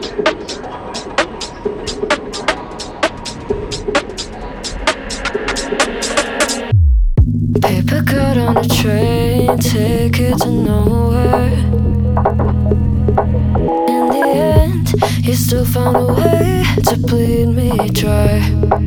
Paper cut on a train, ticket to nowhere. In the end, you still found a way to bleed me dry.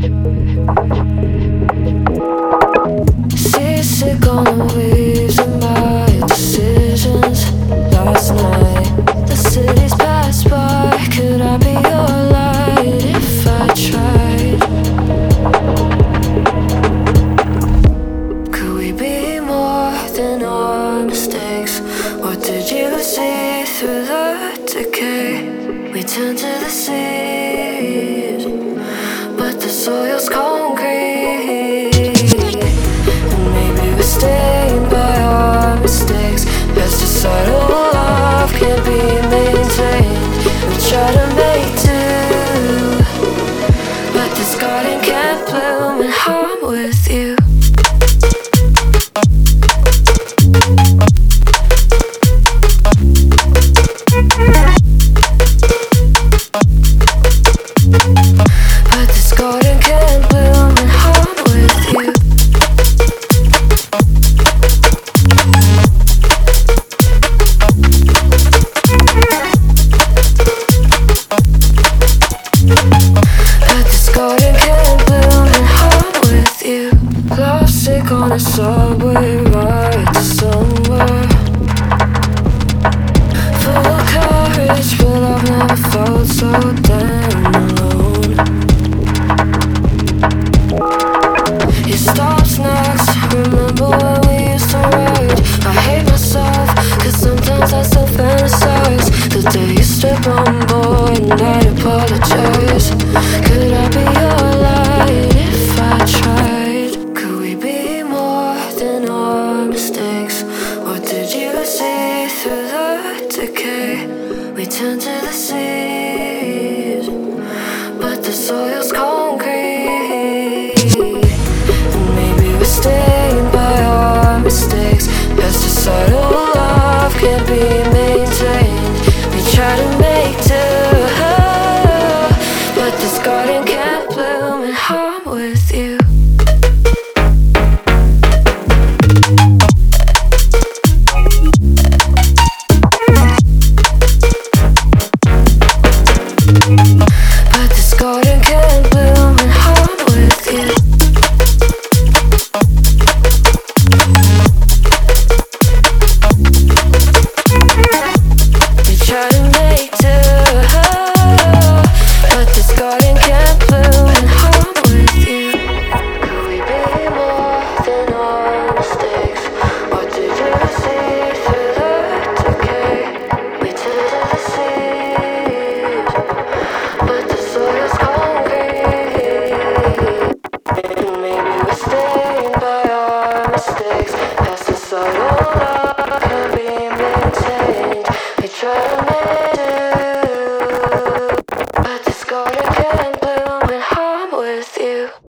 Seasick on the waves of my decisions last night. The cities pass by, could I be your light if I tried? Could we be more than our mistakes? Or did you see through the decay? We turn to the seas, but the soil's concrete. And maybe we're stained by our mistakes. Pesticidal love can't be maintained. We try to make do, but this garden can't bloom when I'm with you. But this garden can't bloom when I'm with you. But this garden can't bloom when I'm with you. Lovesick on a subway ride to somewhere. Full of courage, but I've never felt so damn alone. You stop snacks, remember when we used to ride? I hate myself, cause sometimes I still fantasize the day you step on board and I'd apologize. Could I be your light if I tried? Could we be more than our mistakes? Or did you see through the decay? We turn to the seas, but the soil's concrete. And maybe we're stained by our mistakes. Pesticidal